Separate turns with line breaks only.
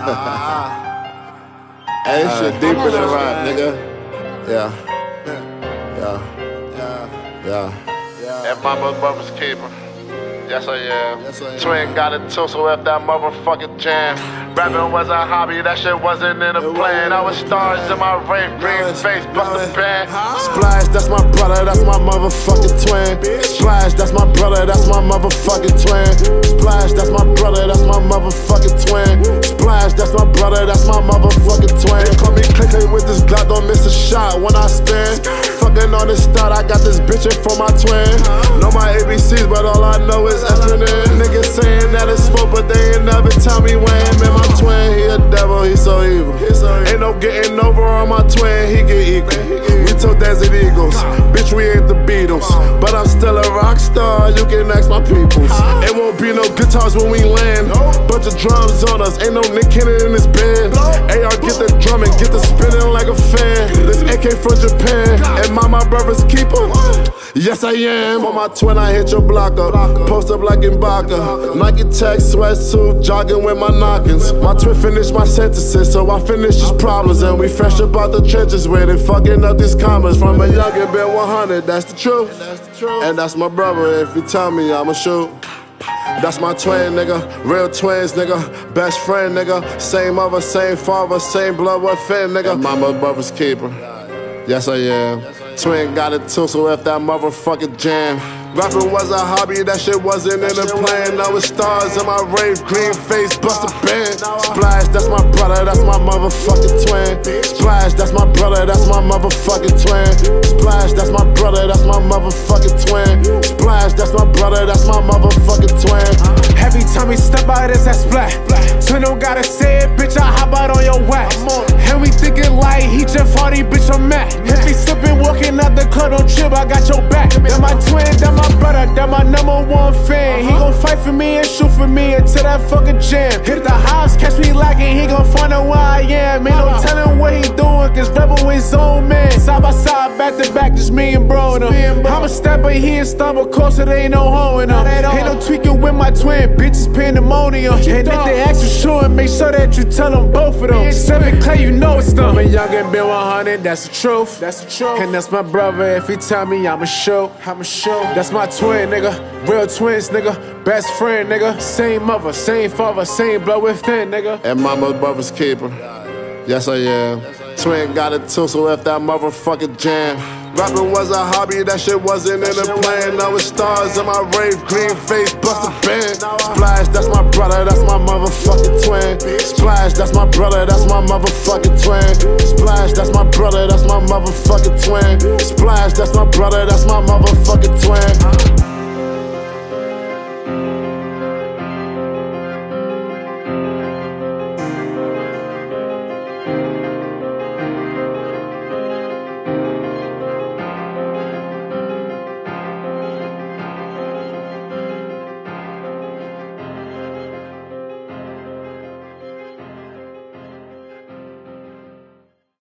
Hey, this shit deeper than rap, nigga. Yeah.
And mama's brother's keeper. Yes, I am. Twin got it too, so if that motherfucking jam. Rapping was a hobby, that shit wasn't in the plan. I was stars in my rave, green face, bust the band.
Splash, that's my brother, that's my motherfucking twin. Splash, that's my brother, that's my motherfucking twin. Splash, that's my brother, that's my motherfucking twin. Splash, that's my brother, that's my motherfucking twin. They call me clicking with this Glock, don't miss a shot when I spin. Fucking on this start, I got this bitch in for my twin. Know my ABCs, but all I know is F&N. Niggas saying that it's smoke, but they ain't never tell me when. Man, my twin, he a devil, he so evil. Ain't no getting over on my twin, he get equal. We took Desert Eagles, bitch, we ain't the Beatles. But I'm still a rock star, you can ask my peoples. It won't be no guitars when we land. Bunch of drums on us, ain't no Nick Cannon in this band. AR, get the drumming, get the spinning like a fan. This AK from Japan, and my brother's keeper. Yes, I am. For my twin, I hit your block up. Post up like Ibaka. Nike Tech sweatsuit, jogging with my knockings. My twin finished my sentences, so I finished his problems. And we fresh about the trenches with it, fucking up these commas. From a youngin' been 100, that's the truth. And that's my brother, if you tell me, I'ma shoot. That's my twin, nigga. Real twins, nigga. Best friend, nigga. Same mother, same father, same blood, what fin, nigga. And mama's brother's keeper. Yes, I am. Twin got it too, so if that motherfucking jam. Rapping was a hobby, that shit wasn't in the plan. Now it's stars in my rave, green face, bust a band. Splash, that's my brother, that's my motherfucking twin. Splash, that's my brother, that's my motherfucking twin. Splash, that's my brother, that's my motherfucking twin. Splash, that's my brother, that's my motherfucking twin.
Every time we step out, it's that splash. Twin don't gotta say it, bitch, I hop out on your wax. And we thinking like he just party, bitch, I'm mad. If he slippin', walking out the club, don't trip, I got your back. That my twin, that my brother, that my #1 fan. He gon' fight for me and shoot for me until that fucking jam. Hit the house, catch me lacking, he gon' find out where I am. Ain't no telling what he doing, cause Rebel his own man. Side by side, back to back, just me and bro and him. I'm a stepper, he ain't stumble, close, so there ain't no hoeing him. Ain't no tweaking with my twin, bitches pandemonium. And if they ask you sure, make sure that you tell them both of them. 7 Clay, you know it's them. I'm young and been 100, that's the truth. That's the truth. And that's my brother, if he tell me I'ma show. That's my twin, nigga. Real twins, nigga. Best friend, nigga. Same mother, same father, same blood within, nigga.
And mama's brother's keeper. Yes, I am. Twin got it too, so if that motherfucking jam. Rapping was a hobby, that shit wasn't in the plan. Now it's stars in my rave, green face, bust a band. Splash, that's my brother, that's my motherfucking twin. Splash, that's my brother, that's my motherfucking twin. Splash, that's my brother, that's my motherfucking twin. Splash, that's my brother, that's my motherfucking twin.